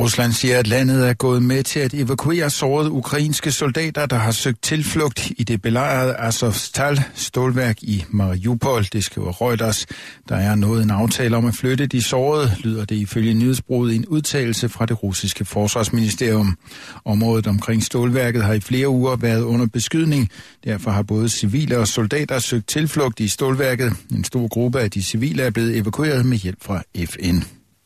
Rusland siger, at landet er gået med til at evakuere sårede ukrainske soldater, der har søgt tilflugt i det belejrede Azovstal stålværk i Mariupol. Det skriver Reuters. Der er nået en aftale om at flytte de sårede, lyder det ifølge nyhedsbureauet i en udtalelse fra det russiske forsvarsministerium. Området omkring stålværket har i flere uger været under beskydning. Derfor har både civile og soldater søgt tilflugt i stålværket. En stor gruppe af de civile er blevet evakueret med hjælp fra FN.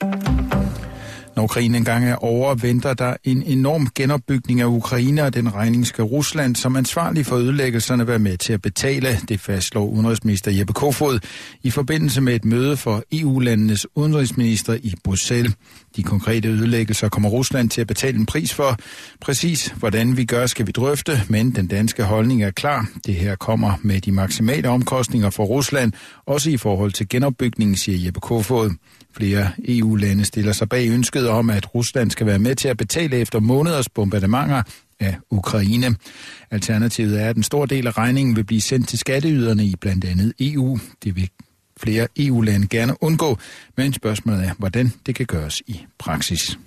Når krigen engang er over, venter der en enorm genopbygning af Ukraine, og den regning skal Rusland som ansvarlig for ødelæggelserne være med til at betale. Det fastslår udenrigsminister Jeppe Kofod i forbindelse med et møde for EU-landenes udenrigsminister i Bruxelles. De konkrete ødelæggelser kommer Rusland til at betale en pris for. Præcis hvordan vi gør, skal vi drøfte, men den danske holdning er klar. Det her kommer med de maksimale omkostninger for Rusland, også i forhold til genopbygningen, siger Jeppe Kofod. Flere EU-lande stiller sig bag ønsket om, at Rusland skal være med til at betale efter måneders bombardementer af Ukraine. Alternativet er, at en stor del af regningen vil blive sendt til skatteyderne i blandt andet EU. Det vil flere EU-lande gerne undgå, men spørgsmålet er, hvordan det kan gøres i praksis.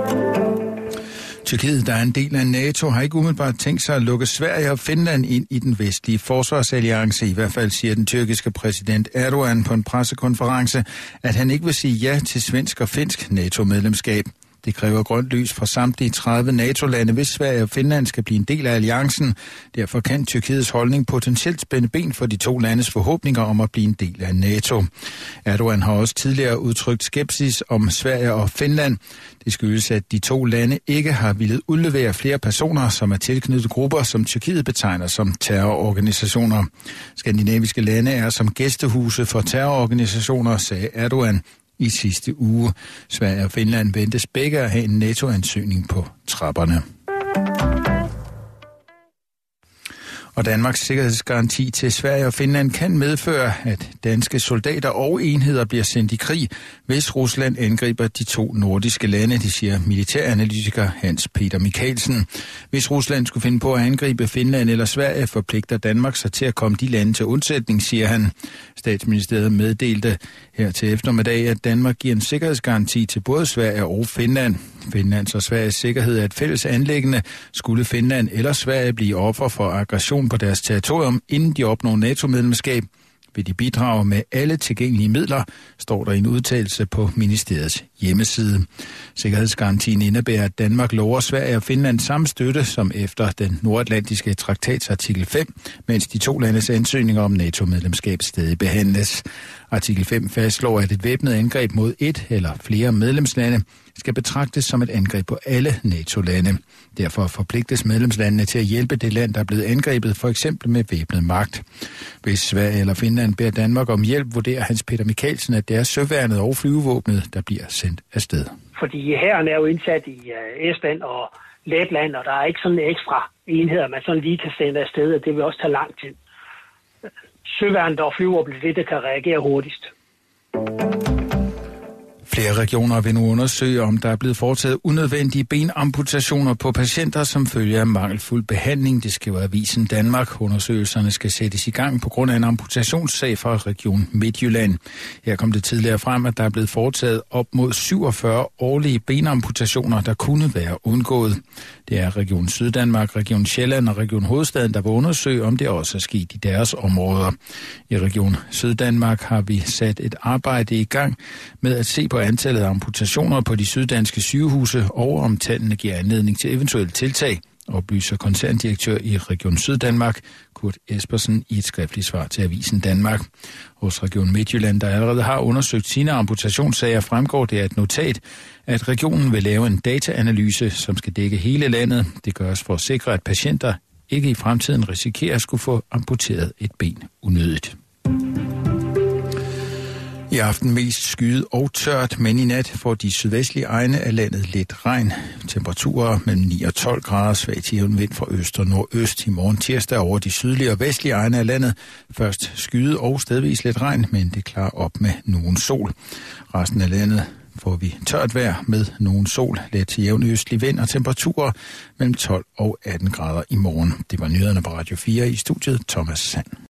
Tyrkiet, der er en del af NATO, har ikke umiddelbart tænkt sig at lukke Sverige og Finland ind i den vestlige forsvarsalliance. I hvert fald siger den tyrkiske præsident Erdogan på en pressekonference, at han ikke vil sige ja til svensk og finsk NATO-medlemskab. Det kræver grønt lys fra samtlige 30 NATO-lande, hvis Sverige og Finland skal blive en del af alliancen. Derfor kan Tyrkiets holdning potentielt spænde ben for de to landes forhåbninger om at blive en del af NATO. Erdogan har også tidligere udtrykt skepsis om Sverige og Finland. Det skyldes, at de to lande ikke har villet udlevere flere personer, som er tilknyttet grupper, som Tyrkiet betegner som terrororganisationer. Skandinaviske lande er som gæstehuse for terrororganisationer, sagde Erdogan i sidste uge. Sverige og Finland ventes begge at have en NATO-ansøgning på trapperne. Og Danmarks sikkerhedsgaranti til Sverige og Finland kan medføre, at danske soldater og enheder bliver sendt i krig, hvis Rusland angriber de to nordiske lande, det siger militæranalytiker Hans Peter Michaelsen. Hvis Rusland skulle finde på at angribe Finland eller Sverige, forpligter Danmark sig til at komme de lande til undsætning, siger han. Statsministeriet meddelte her til eftermiddag, at Danmark giver en sikkerhedsgaranti til både Sverige og Finland. Finlands og Sveriges sikkerhed er et fælles anliggende. Skulle Finland eller Sverige blive offer for aggression på deres territorium, inden de opnår NATO-medlemskab, vil de bidrage med alle tilgængelige midler, står der i en udtalelse på ministeriets hjemmeside. Sikkerhedsgarantien indebærer, at Danmark lover Sverige og Finland samme støtte som efter den nordatlantiske traktats artikel 5, mens de to landes ansøgninger om NATO-medlemskab stadig behandles. Artikel 5 fastslår, at et væbnet angreb mod et eller flere medlemslande skal betragtes som et angreb på alle NATO-lande. Derfor forpligtes medlemslandene til at hjælpe det land, der er blevet angrebet, for eksempel med væbnet magt. Hvis Sverige eller Finland beder Danmark om hjælp, vurderer Hans Peter Michaelsen, at det er søværnet og flyvevåbnet, der bliver sendt afsted. Fordi hæren er jo indsat i Estland og Letland, og der er ikke sådan ekstra enheder, man sådan lige kan sende afsted, og det vil også tage lang tid. Søværnet og flyvevåbnet er det, der kan reagere hurtigst. Flere regioner vil nu undersøge, om der er blevet foretaget unødvendige benamputationer på patienter, som følger af mangelfuld behandling. Det skriver Avisen Danmark. Undersøgelserne skal sættes i gang på grund af en amputationssag fra Region Midtjylland. Her kom det tidligere frem, at der er blevet foretaget op mod 47 årlige benamputationer, der kunne være undgået. Det er Region Syddanmark, Region Sjælland og Region Hovedstaden, der vil undersøge, om det også er sket i deres områder. I Region Syddanmark har vi sat et arbejde i gang med at se på antallet af amputationer på de syddanske sygehuse, og om tallene giver anledning til eventuelle tiltag, oplyser koncerndirektør i Region Syddanmark, Kurt Espersen, i et skriftligt svar til Avisen Danmark. Hos Region Midtjylland, der allerede har undersøgt sine amputationssager, fremgår det af et notat, at regionen vil lave en dataanalyse, som skal dække hele landet. Det gøres for at sikre, at patienter ikke i fremtiden risikerer at skulle få amputeret et ben unødigt. I aften mest skyet og tørt, men i nat får de sydvestlige egne af landet lidt regn. Temperaturer mellem 9 og 12 grader, svag til jævn vind fra øst og nordøst. I morgen tirsdag over de sydlige og vestlige egne af landet. Først skyet og stedvis lidt regn, men det klarer op med nogen sol. Resten af landet får vi tørt vejr med nogen sol, let til jævn østlig vind og temperaturer mellem 12 og 18 grader i morgen. Det var nyhederne på Radio 4 i studiet. Thomas Sand.